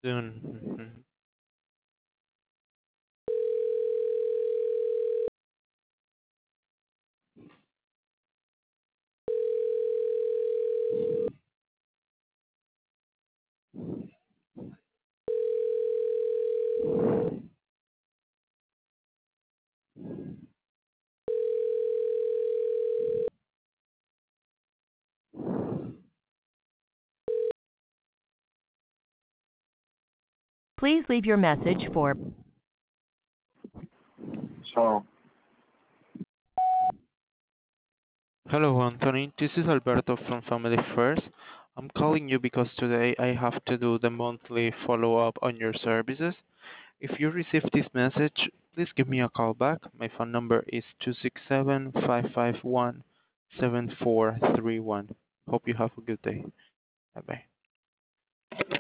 soon. Mhm. Please leave your message for So, Hello, Anthony. This is Alberto from Family First. I'm calling you because today I have to do the monthly follow-up on your services. If you receive this message, please give me a call back. My phone number is 267-551-7431. Hope you have a good day. Bye-bye.